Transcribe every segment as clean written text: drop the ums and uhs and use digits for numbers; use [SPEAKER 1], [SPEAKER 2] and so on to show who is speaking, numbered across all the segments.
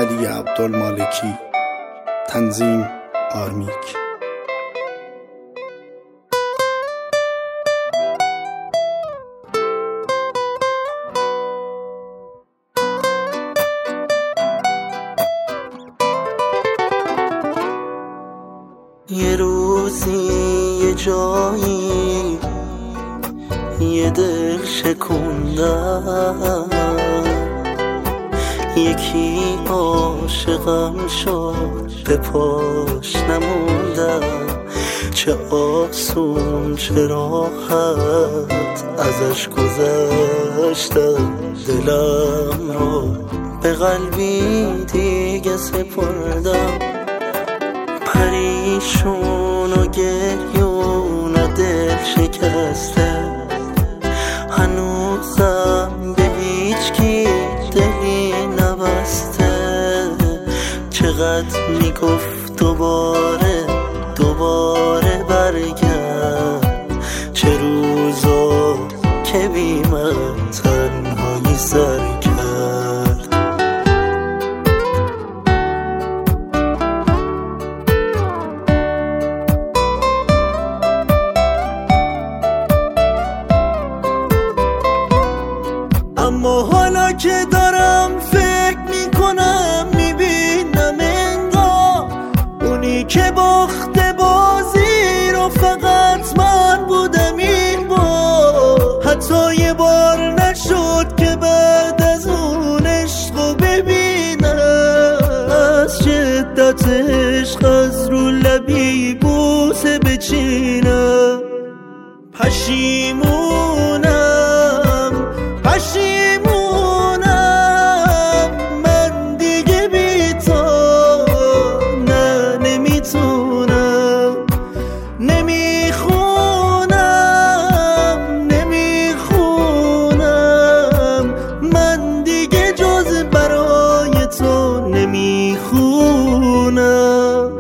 [SPEAKER 1] علی عبدالمالکی. تنظیم آرمیک.
[SPEAKER 2] یه روزی یه جایی یه دل شکوندم، یکی عاشقم شد به پاش نموندم. چه آسون چه راحت ازش گذشتم، دلم رو به قلبی دیگه سپردم. پریشون و گریون و دل شکسته، هنوزم به هیچ کی دلی نبسته. چقدر میگفت دوباره برگرد، چه روزا که بی من تنهایی سر کرد. اما حالا که دارم فکر میکنم، میبینم انگار اونی که باخته بازی رو فقط من بودم این بار. حتی یه بار نشد که بعد از اون عشق رو ببینم، از شدت عشق از رو لبی بوسه بچینم. پشیمونم من دیگه بی تو نه نمیتونم. نمیخونم من دیگه جز برای تو نمیخونم.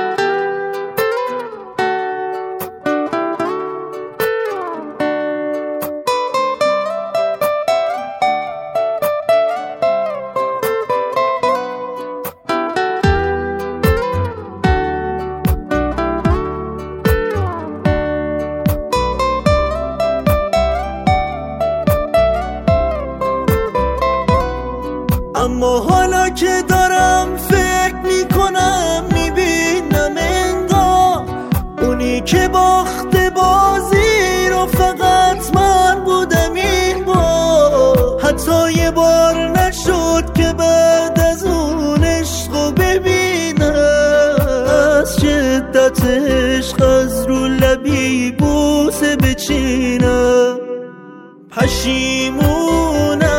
[SPEAKER 2] اما حالا که دارم فکر میکنم، میبینم انگار اونی که باخته بازی رو فقط من بودم این بار. حتی یه بار نشد که بعد از اون عشق رو ببینم، از شدت عشق از رو لبی بوسه بچینم. پشیمونم